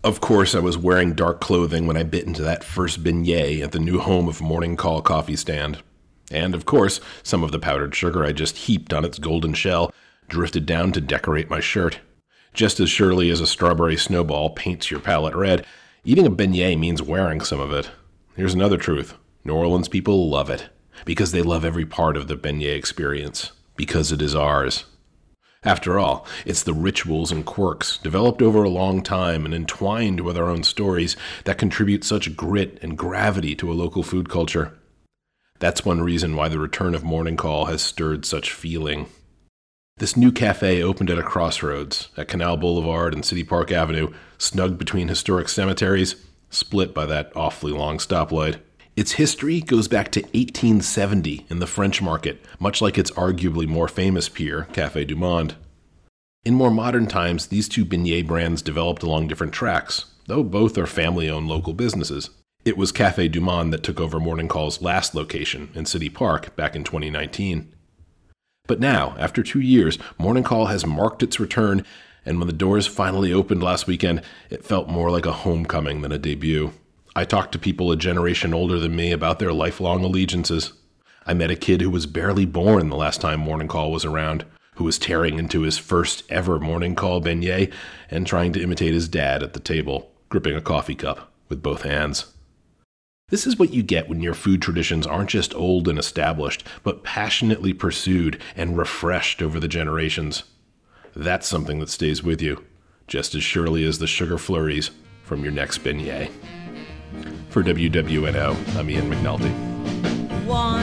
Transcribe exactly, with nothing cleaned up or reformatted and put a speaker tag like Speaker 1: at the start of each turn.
Speaker 1: Of course, I was wearing dark clothing when I bit into that first beignet at the new home of Morning Call coffee stand. And, of course, some of the powdered sugar I just heaped on its golden shell drifted down to decorate my shirt. Just as surely as a strawberry snowball paints your palate red, eating a beignet means wearing some of it. Here's another truth. New Orleans people love it, because they love every part of the beignet experience, because it is ours. After all, it's the rituals and quirks, developed over a long time and entwined with our own stories, that contribute such grit and gravity to a local food culture. That's one reason why the return of Morning Call has stirred such feeling. This new cafe opened at a crossroads, at Canal Boulevard and City Park Avenue, snug between historic cemeteries, split by that awfully long stoplight. Its history goes back to eighteen seventy in the French Market, much like its arguably more famous peer, Café du Monde. In more modern times, these two beignet brands developed along different tracks, though both are family-owned local businesses. It was Café du Monde that took over Morning Call's last location in City Park back in twenty nineteen. But now, after two years, Morning Call has marked its return, and when the doors finally opened last weekend, it felt more like a homecoming than a debut. I talked to people a generation older than me about their lifelong allegiances. I met a kid who was barely born the last time Morning Call was around, who was tearing into his first ever Morning Call beignet and trying to imitate his dad at the table, gripping a coffee cup with both hands. This is what you get when your food traditions aren't just old and established, but passionately pursued and refreshed over the generations. That's something that stays with you, just as surely as the sugar flurries from your next beignet. For W W N O, I'm Ian McNulty.
Speaker 2: One